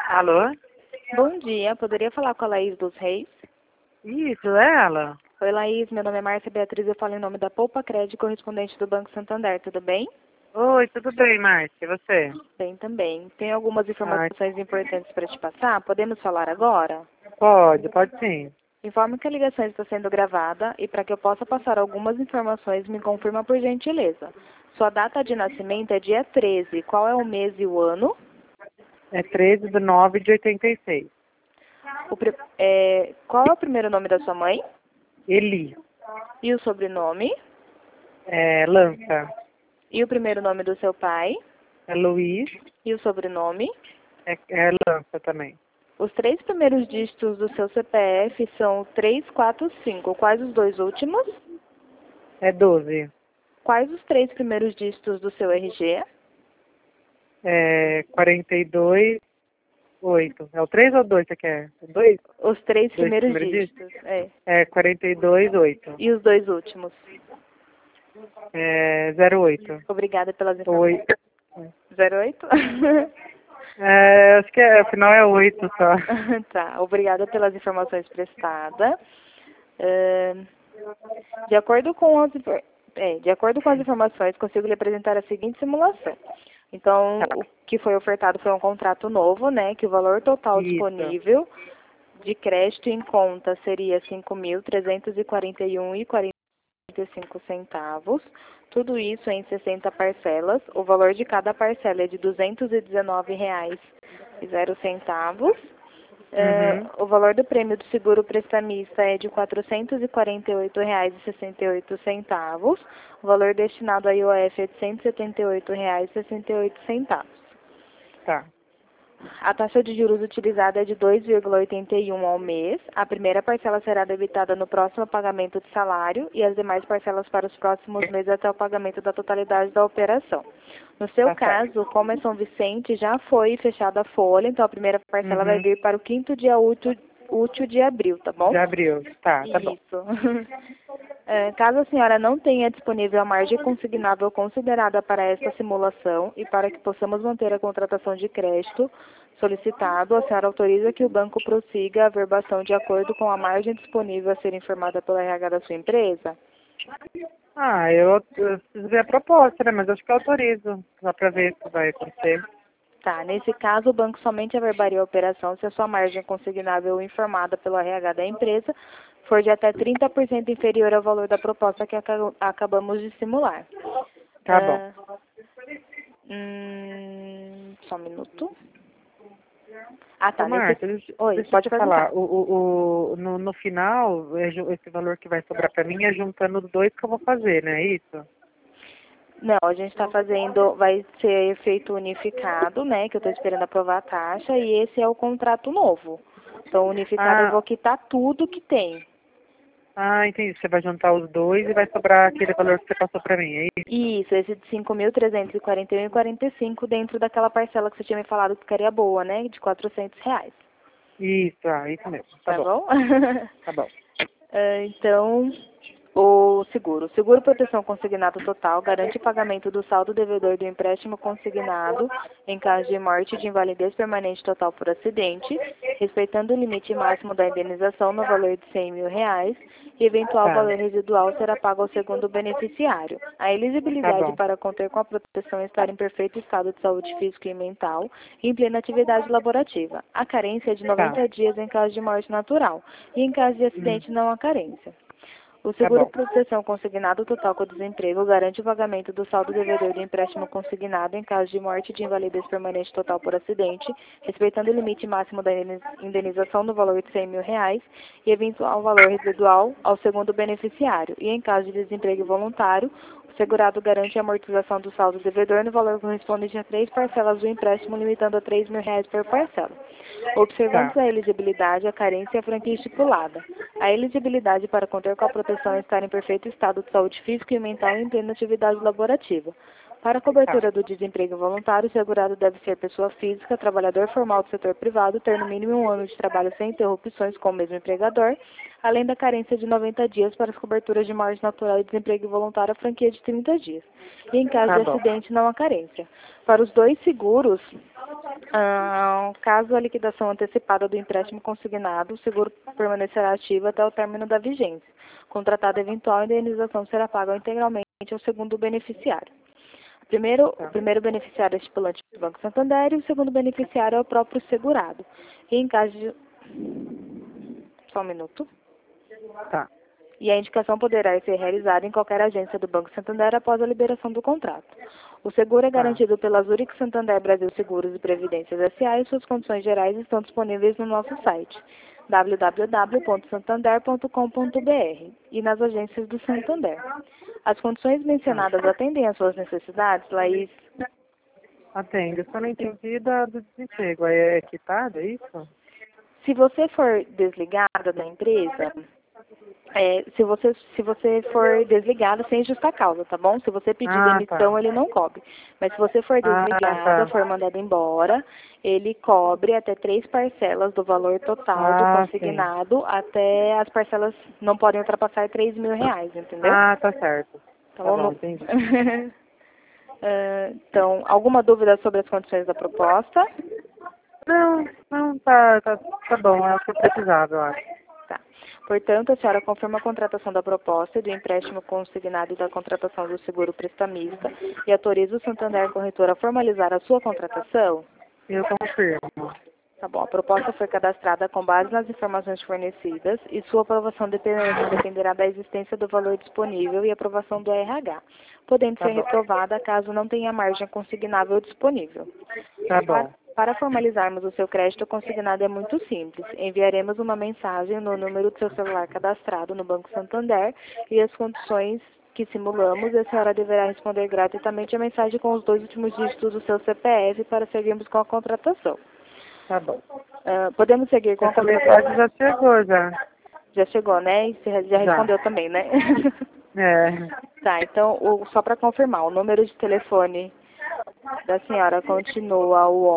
Alô? Bom dia, poderia falar com a Laís dos Reis? Isso, é ela? Oi, Laís, meu nome é Márcia Beatriz, eu falo em nome da Poupa Crédito, correspondente do Banco Santander, tudo bem? Oi, tudo bem, Márcia? E você? Bem também. Tenho algumas Ah, informações importantes para te passar, podemos falar agora? pode sim. Informo que a ligação está sendo gravada e para que eu possa passar algumas informações, me confirma por gentileza. Sua data de nascimento é dia 13, qual é o mês e o ano? É 13/9/86. Qual é o primeiro nome da sua mãe? Eli. E o sobrenome? Lança. E o primeiro nome do seu pai? É Luiz. E o sobrenome? É Lança também. Os três primeiros dígitos do seu CPF são 345. Quais os dois últimos? É 12. Quais os três primeiros dígitos do seu RG? 42/8. É o 3 ou 2 você quer? É 2? Os três Dois primeiros primeiros dígitos? dígitos, é. É 42/8. E os dois últimos? É 08. Obrigada pelas informações. 8. 08? Acho que afinal é 8 só. Tá, obrigada pelas informações prestadas. De acordo com as informações, consigo lhe apresentar a seguinte simulação. Então, Tá. o que foi ofertado foi um contrato novo, né? Que o valor total Isso. disponível de crédito em conta seria 5.341,45 centavos. Tudo isso em 60 parcelas. O valor de cada parcela é de R$ 219,00. O valor do prêmio do seguro prestamista é de R$ 448,68. O valor destinado à IOF é de R$ 178,68. Tá. A taxa de juros utilizada é de 2,81 ao mês. A primeira parcela será debitada no próximo pagamento de salário e as demais parcelas para os próximos meses até o pagamento da totalidade da operação. No seu Tá certo. caso, como é São Vicente, já foi fechada a folha, então a primeira parcela vai vir para o quinto dia útil de abril, tá bom? De abril. Tá bom. Isso. Caso a senhora não tenha disponível a margem consignável considerada para esta simulação e para que possamos manter a contratação de crédito solicitado, a senhora autoriza que o banco prossiga a averbação de acordo com a margem disponível a ser informada pela RH da sua empresa? Eu preciso ver a proposta, né? Mas acho que eu autorizo. Só pra ver se vai acontecer. Tá, nesse caso, o banco somente averbaria a operação se a sua margem consignável informada pelo RH da empresa for de até 30% inferior ao valor da proposta que acabamos de simular. Tá bom. Só um minuto. Ah, tá. Ô, Márcia, Oi, deixa eu pode te falar. perguntar. No final, esse valor que vai sobrar pra mim é juntando os dois que eu vou fazer, né? É isso? Não, a gente está fazendo, vai ser feito unificado, né? Que eu estou esperando aprovar a taxa, e esse é o contrato novo. Então, unificado eu Ah, vou quitar tudo que tem. Entendi. Você vai juntar os dois e vai sobrar aquele valor que você passou pra mim, é isso? Isso, esse de 5.341,45 dentro daquela parcela que você tinha me falado que ficaria boa, né? De R$ 400. Isso mesmo. Tá Tá bom. bom? Tá bom. Então, o seguro. Seguro proteção consignado total garante o pagamento do saldo devedor do empréstimo consignado em caso de morte e de invalidez permanente total por acidente, respeitando o limite máximo da indenização no valor de R$ 100.000 e eventual Tá. valor residual será pago ao segundo beneficiário. A Tá elegibilidade bom. para conter com a proteção é estar em perfeito estado de saúde física e mental e em plena atividade laborativa. A carência é de Tá. 90 dias em caso de morte natural e em caso de Hum, acidente não há carência. O Tá seguro bom. proteção consignado total com desemprego garante o pagamento do saldo devedor do empréstimo consignado em caso de morte e de invalidez permanente total por acidente, respeitando o limite máximo da indenização no valor de R$ 100.000 e eventual valor residual ao segundo beneficiário. E em caso de desemprego voluntário, o segurado garante a amortização do saldo devedor no valor correspondente a 3 parcelas do empréstimo, limitando a R$ 3.000 por parcela. Tá. Observando a elegibilidade, a carência e a franquia estipulada. A elegibilidade para conter com a proteção é estar em perfeito estado de saúde física e mental e em plena atividade laborativa. Para a cobertura do desemprego voluntário, o segurado deve ser pessoa física, trabalhador formal do setor privado, ter no mínimo 1 ano de trabalho sem interrupções com o mesmo empregador, além da carência de 90 dias para as coberturas de morte natural e desemprego voluntário, a franquia de 30 dias. E em caso Tá de bom. acidente, não há carência. Para os dois seguros, caso a liquidação antecipada do empréstimo consignado, o seguro permanecerá ativo até o término da vigência. Contratada eventual, a indenização será paga integralmente ao segundo beneficiário. O primeiro beneficiário é estipulante do Banco Santander e o segundo beneficiário é o próprio segurado. E em caso de... Só um minuto. Tá. E a indicação poderá ser realizada em qualquer agência do Banco Santander após a liberação do contrato. O seguro é garantido pela Zurich Santander Brasil Seguros e Previdências S.A. e suas condições gerais estão disponíveis no nosso site www.santander.com.br e nas agências do Santander. As condições mencionadas atendem às suas necessidades, Laís? Atende. Eu só não entendi do desemprego. É quitado, é isso? Se você for desligada da empresa, se você for desligada sem justa causa, tá bom? Se você pedir demissão, Tá. ele não cobre. Mas se você for desligada, Tá. for mandada embora, ele cobre até 3 parcelas do valor total do Sim. consignado, até as parcelas não podem ultrapassar R$ 3.000, entendeu? Tá certo. Tá Tá bom? bom, entendi. Então, alguma dúvida sobre as condições da proposta? Não, tá bom. É o que eu precisava, eu acho. Tá. Portanto, a senhora confirma a contratação da proposta e do empréstimo consignado e da contratação do seguro prestamista e autoriza o Santander Corretora a formalizar a sua contratação? Eu confirmo. Tá bom. A proposta foi cadastrada com base nas informações fornecidas e sua aprovação dependerá da existência do valor disponível e aprovação do RH, podendo Tá ser bom. reprovada caso não tenha margem consignável disponível. Tá bom. Para formalizarmos o seu crédito consignado é muito simples. Enviaremos uma mensagem no número do seu celular cadastrado no Banco Santander e as condições que simulamos, e a senhora deverá responder gratuitamente a mensagem com os 2 últimos dígitos do seu CPF para seguirmos com a contratação. Tá bom. Podemos seguir com a Essa contratação? mensagem já chegou, já. Já chegou, né? E você já respondeu também, né? É. Tá, então, só para confirmar, o número de telefone da senhora continua o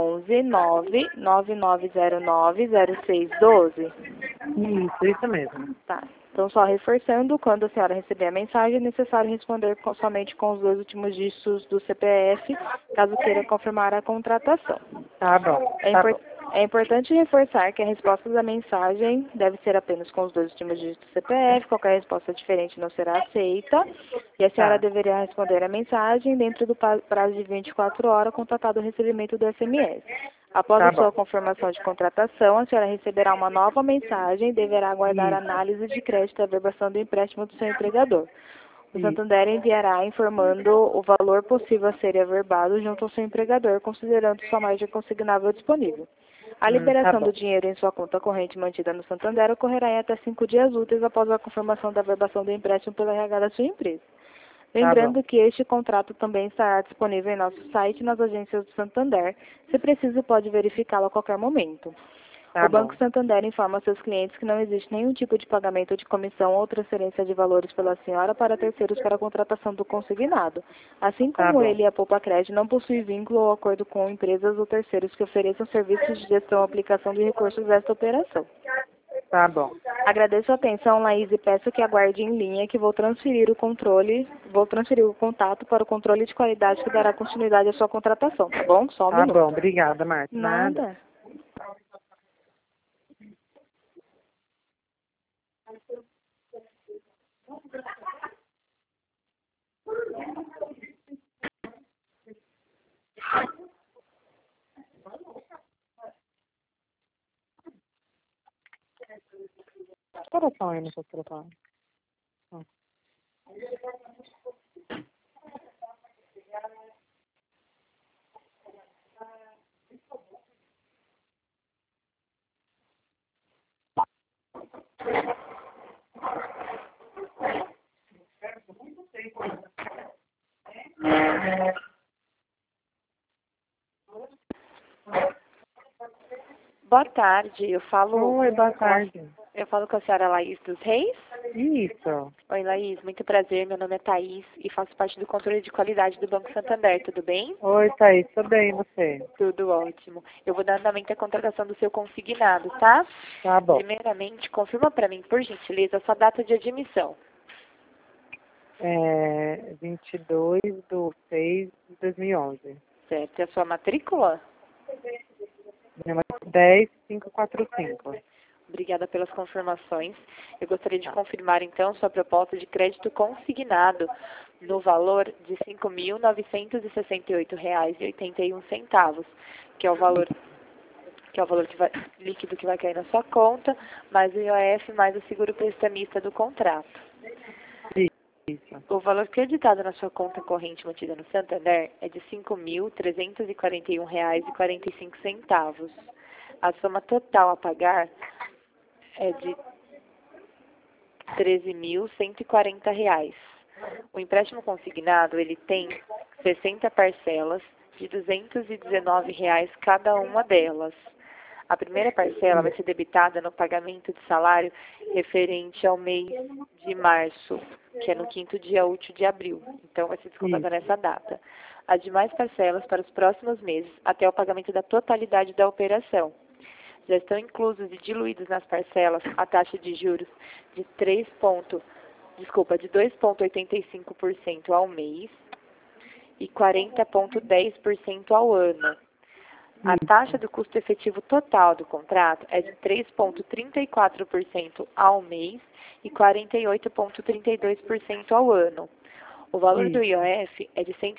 11-99909-0612? Isso mesmo. Tá. Então, só reforçando, quando a senhora receber a mensagem, é necessário responder somente com os 2 últimos dígitos do CPF, caso queira confirmar a contratação. Tá bom. É importante reforçar que a resposta da mensagem deve ser apenas com os 2 últimos dígitos do CPF, qualquer resposta diferente não será aceita, e a senhora deverá responder a mensagem dentro do prazo de 24 horas, contatado o recebimento do SMS. Após a sua confirmação de contratação, a senhora receberá uma nova mensagem e deverá aguardar a análise de crédito e averbação do empréstimo do seu empregador. O Santander enviará informando o valor possível a ser averbado junto ao seu empregador, considerando sua margem consignável disponível. A liberação do dinheiro em sua conta corrente mantida no Santander ocorrerá em até 5 dias úteis após a confirmação da averbação do empréstimo pelo RH da sua empresa. Lembrando que este contrato também estará disponível em nosso site e nas agências do Santander. Se preciso, pode verificá-lo a qualquer momento. O Banco Santander informa seus clientes que não existe nenhum tipo de pagamento de comissão ou transferência de valores pela senhora para terceiros para a contratação do consignado. Assim como ele e a Poupa Crédito não possuem vínculo ou acordo com empresas ou terceiros que ofereçam serviços de gestão ou aplicação de recursos desta operação. Tá bom. Agradeço a atenção, Laís, e peço que aguarde em linha que vou transferir o contato para o controle de qualidade que dará continuidade à sua contratação, tá bom? Só um minuto. Tá bom, obrigada, Marta. Nada. Espera só aí no seu telefone. Boa tarde, eu falo... Oi, boa tarde. Eu falo com a senhora Laís dos Reis? Isso. Oi, Laís, muito prazer. Meu nome é Thaís e faço parte do controle de qualidade do Banco Santander. Tudo bem? Oi, Thaís, tudo bem, e você? Tudo ótimo. Eu vou dar andamento à contratação do seu consignado, tá? Tá bom. Primeiramente, confirma para mim, por gentileza, a sua data de admissão. 22/6/2011. Certo. E a sua matrícula? Número 10545. Obrigada pelas confirmações. Eu gostaria de confirmar, então, sua proposta de crédito consignado no valor de R$ 5.968,81, que é o valor líquido que vai cair na sua conta, mais o IOF, mais o seguro prestamista do contrato. Isso. O valor creditado na sua conta corrente mantida no Santander é de R$ 5.341,45. A soma total a pagar é de R$ 13.140. O empréstimo consignado, ele tem 60 parcelas de R$ 219 cada uma delas. A primeira parcela vai ser debitada no pagamento de salário referente ao mês de março, que é no 5º dia útil de abril. Então, vai ser descontada nessa data. As demais parcelas para os próximos meses, até o pagamento da totalidade da operação. Já estão inclusos e diluídos nas parcelas a taxa de juros de 2,85% ao mês e 40,10% ao ano. A taxa do custo efetivo total do contrato é de 3,34% ao mês e 48,32% ao ano. O valor do IOF é de R$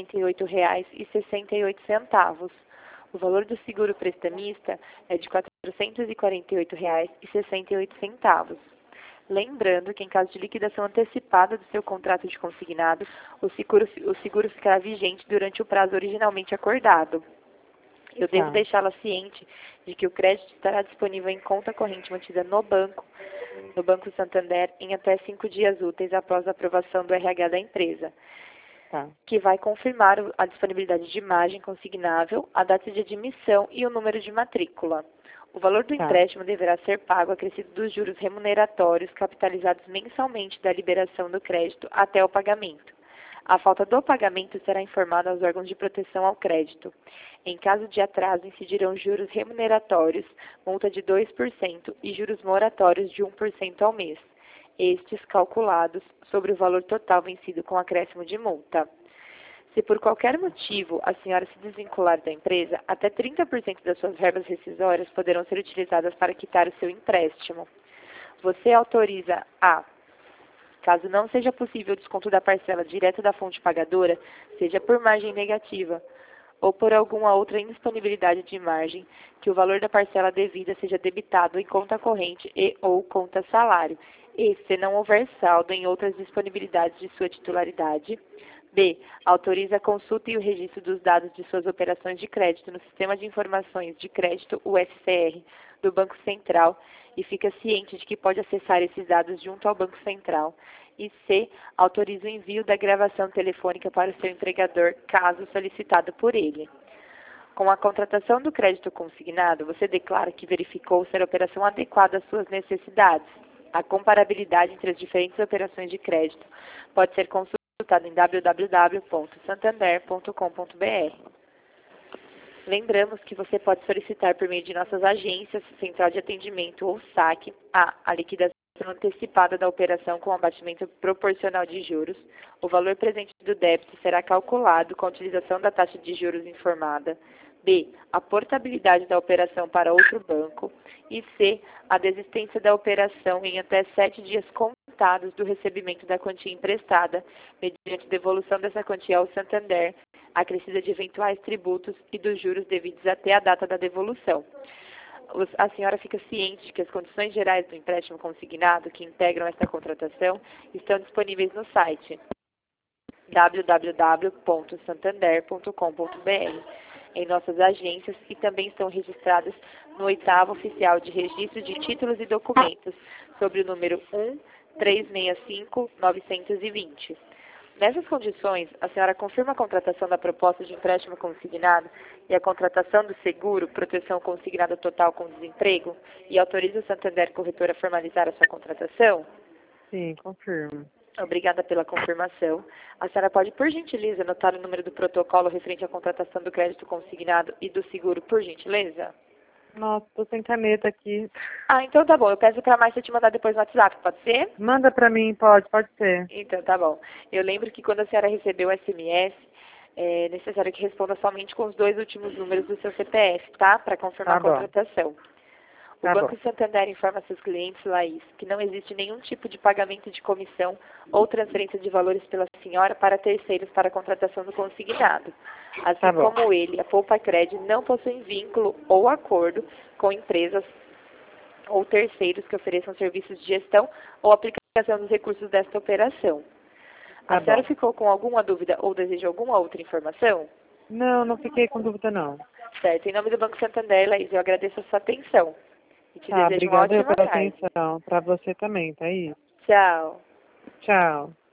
178,68. O valor do seguro prestamista é de R$ 448,68. Lembrando que, em caso de liquidação antecipada do seu contrato de consignado, o seguro ficará vigente durante o prazo originalmente acordado. Eu devo deixá-la ciente de que o crédito estará disponível em conta corrente mantida no Banco Santander, em até 5 dias úteis após a aprovação do RH da empresa, que vai confirmar a disponibilidade de imagem consignável, a data de admissão e o número de matrícula. O valor do empréstimo deverá ser pago acrescido dos juros remuneratórios capitalizados mensalmente da liberação do crédito até o pagamento. A falta do pagamento será informada aos órgãos de proteção ao crédito. Em caso de atraso, incidirão juros remuneratórios, multa de 2% e juros moratórios de 1% ao mês, estes calculados sobre o valor total vencido com acréscimo de multa. Se por qualquer motivo a senhora se desvincular da empresa, até 30% das suas verbas rescisórias poderão ser utilizadas para quitar o seu empréstimo. Você autoriza a: caso não seja possível o desconto da parcela direto da fonte pagadora, seja por margem negativa ou por alguma outra indisponibilidade de margem, que o valor da parcela devida seja debitado em conta corrente e ou conta salário, e se não houver saldo em outras disponibilidades de sua titularidade. B. Autoriza a consulta e o registro dos dados de suas operações de crédito no Sistema de Informações de Crédito, o SCR, do Banco Central, e fica ciente de que pode acessar esses dados junto ao Banco Central. E C. Autoriza o envio da gravação telefônica para o seu empregador, caso solicitado por ele. Com a contratação do crédito consignado, você declara que verificou ser a operação adequada às suas necessidades. A comparabilidade entre as diferentes operações de crédito pode ser consultada em www.santander.com.br. Lembramos que você pode solicitar por meio de nossas agências, central de atendimento ou saque, a liquidação antecipada da operação com abatimento proporcional de juros. O valor presente do débito será calculado com a utilização da taxa de juros informada. B. A portabilidade da operação para outro banco. E C. A desistência da operação em até 7 dias contados do recebimento da quantia emprestada, mediante devolução dessa quantia ao Santander, acrescida de eventuais tributos e dos juros devidos até a data da devolução. A senhora fica ciente de que as condições gerais do empréstimo consignado que integram esta contratação estão disponíveis no site www.santander.com.br, em nossas agências, e também estão registradas no 8º Oficial de Registro de Títulos e Documentos, sobre o número 1365920. Nessas condições, a senhora confirma a contratação da proposta de empréstimo consignado e a contratação do seguro, proteção consignada total com desemprego, e autoriza o Santander Corretora a formalizar a sua contratação? Sim, confirmo. Obrigada pela confirmação. A senhora pode, por gentileza, anotar o número do protocolo referente à contratação do crédito consignado e do seguro, por gentileza? Nossa, tô sem caneta aqui. Ah, então tá bom. Eu peço pra Márcia te mandar depois no WhatsApp, pode ser? Manda pra mim, pode ser. Então tá bom. Eu lembro que quando a senhora recebeu o SMS, é necessário que responda somente com os 2 últimos números do seu CPF, tá? Para confirmar Tá a bom, contratação. O tá bom. Banco Santander informa a seus clientes, Laís, que não existe nenhum tipo de pagamento de comissão ou transferência de valores pela senhora para terceiros para a contratação do consignado. Tá Assim bom, como ele, a Poupa Cred não possui vínculo ou acordo com empresas ou terceiros que ofereçam serviços de gestão ou aplicação dos recursos desta operação. A tá senhora bom. ficou com alguma dúvida ou deseja alguma outra informação? Não fiquei com dúvida não. Certo. Em nome do Banco Santander, Laís, eu agradeço a sua atenção e te Tá, desejo uma obrigada ótima pela tarde. atenção. Pra você também, tá aí. Tchau. Tchau.